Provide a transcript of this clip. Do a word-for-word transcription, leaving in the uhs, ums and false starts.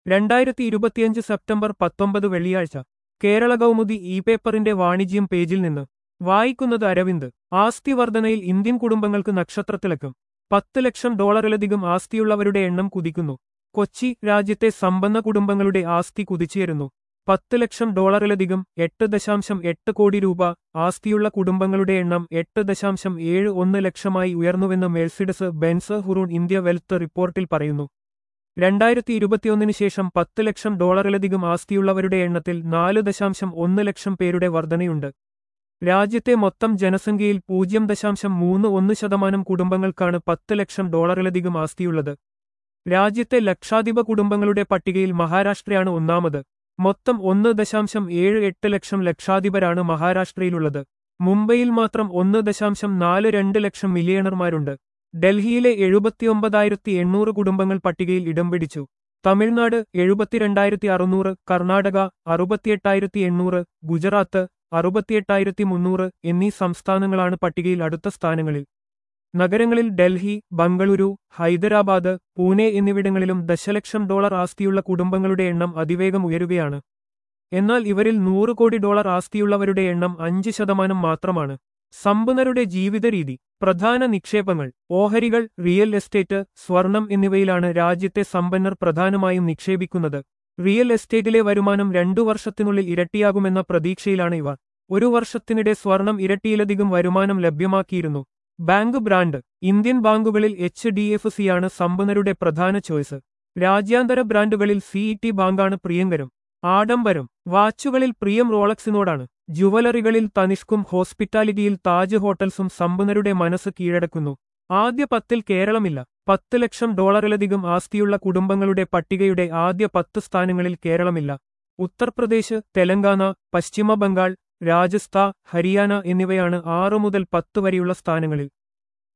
രണ്ടായിരത്തി ഇരുപത്തിയഞ്ച് സെപ്റ്റംബർ പത്തൊമ്പത് വെള്ളിയാഴ്ച കേരള കൗമുദി ഇ പേപ്പറിന്റെ വാണിജ്യം പേജിൽ നിന്ന് വായിക്കുന്നത് അരവിന്ദ്. ആസ്തി വർധനയിൽ ഇന്ത്യൻ കുടുംബങ്ങൾക്ക് നക്ഷത്രത്തിളക്കം. പത്ത് ലക്ഷം ഡോളറിലധികം ആസ്തിയുള്ളവരുടെ എണ്ണം കുതിക്കുന്നു. കൊച്ചി. രാജ്യത്തെ സമ്പന്ന കുടുംബങ്ങളുടെ ആസ്തി കുതിച്ചുയരുന്നു. പത്ത് ലക്ഷം ഡോളറിലധികം എട്ട് ദശാംശം എട്ട് കോടി രൂപ ആസ്തിയുള്ള കുടുംബങ്ങളുടെ എണ്ണം എട്ട് ദശാംശം ഏഴ് ഒന്ന് ലക്ഷമായി ഉയർന്നുവെന്ന് Mercedes Benz Hurun India wealth റിപ്പോർട്ടിൽ പറയുന്നു. രണ്ടായിരത്തി ഇരുപത്തിയൊന്നിന് ശേഷം പത്ത് ലക്ഷം ഡോളറിലധികം ആസ്തിയുള്ളവരുടെ എണ്ണത്തിൽ നാല് ദശാംശം ഒന്ന് ലക്ഷം പേരുടെ വർധനയുണ്ട്. രാജ്യത്തെ മൊത്തം ജനസംഖ്യയിൽ പൂജ്യം ദശാംശം മൂന്ന് ഒന്ന് ശതമാനം കുടുംബങ്ങൾക്കാണ് പത്ത് ലക്ഷം ഡോളറിലധികം ആസ്തിയുള്ളത്. രാജ്യത്തെ ലക്ഷാധിപ കുടുംബങ്ങളുടെ പട്ടികയിൽ മഹാരാഷ്ട്രയാണ് ഒന്നാമത്. മൊത്തം ഒന്ന് ദശാംശം ഏഴ് എട്ട് ലക്ഷം ലക്ഷാധിപരാണ് മഹാരാഷ്ട്രയിലുള്ളത്. മുംബൈയിൽ മാത്രം ഒന്ന് ദശാംശം നാല് രണ്ട് ലക്ഷം മില്യണർമാരുണ്ട്. ഡൽഹിയിലെ എഴുപത്തിയൊമ്പതായിരത്തി എണ്ണൂറ് കുടുംബങ്ങൾ പട്ടികയിൽ ഇടം പിടിച്ചു. തമിഴ്നാട് എഴുപത്തിരണ്ടായിരത്തി അറുന്നൂറ്, കർണാടക അറുപത്തിയെട്ടായിരത്തി എണ്ണൂറ്, ഗുജറാത്ത് അറുപത്തിയെട്ടായിരത്തി മുന്നൂറ് എന്നീ സംസ്ഥാനങ്ങളാണ് പട്ടികയിൽ അടുത്ത സ്ഥാനങ്ങളിൽ. നഗരങ്ങളിൽ ഡൽഹി, ബംഗളൂരു, ഹൈദരാബാദ്, പൂനെ എന്നിവിടങ്ങളിലും ദശലക്ഷം ഡോളർ ആസ്തിയുള്ള കുടുംബങ്ങളുടെ എണ്ണം അതിവേഗം ഉയരുകയാണ്. എന്നാൽ ഇവരിൽ നൂറ് കോടി ഡോളർ ആസ്തിയുള്ളവരുടെ എണ്ണം അഞ്ച് ശതമാനം മാത്രമാണ്. സമ്പന്നരുടെ ജീവിതരീതി. പ്രധാന നിക്ഷേപങ്ങൾ. ഓഹരികൾ, റിയൽ എസ്റ്റേറ്റ്, സ്വർണം എന്നിവയിലാണ് രാജ്യത്തെ സമ്പന്നർ പ്രധാനമായും നിക്ഷേപിക്കുന്നത്. റിയൽ എസ്റ്റേറ്റിലെ വരുമാനം രണ്ടു വർഷത്തിനുള്ളിൽ ഇരട്ടിയാകുമെന്ന പ്രതീക്ഷയിലാണ് ഇവർ. ഒരു വർഷത്തിനിടെ സ്വർണം ഇരട്ടിയിലധികം വരുമാനം ലഭ്യമാക്കിയിരുന്നു. Bank brand. ഇന്ത്യൻ ബാങ്കുകളിൽ എച്ച് ഡി എഫ് സിയാണ് സമ്പന്നരുടെ പ്രധാന ചോയ്സ്. രാജ്യാന്തര ബ്രാൻഡുകളിൽ സി ഇ ടി ബാങ്കാണ് പ്രിയങ്കരം. ആഡംബരം. വാച്ചുകളിൽ പ്രിയം റോളക്സിനോടാണ്. ജുവലറികളിൽ തനിഷ്കും ഹോസ്പിറ്റാലിറ്റിയിൽ താജ് ഹോട്ടൽസും സമ്പന്നരുടെ മനസ്സ് കീഴടക്കുന്നു. ആദ്യ പത്തിൽ കേരളമില്ല. പത്ത് ലക്ഷം ഡോളറിലധികം ആസ്തിയുള്ള കുടുംബങ്ങളുടെ പട്ടികയുടെ ആദ്യ പത്ത് സ്ഥാനങ്ങളിൽ കേരളമില്ല. ഉത്തർപ്രദേശ്, തെലങ്കാന, പശ്ചിമ ബംഗാൾ, രാജസ്ഥാൻ, ഹരിയാന എന്നിവയാണ് ആറു മുതൽ പത്ത് വരെയുള്ള സ്ഥാനങ്ങളിൽ.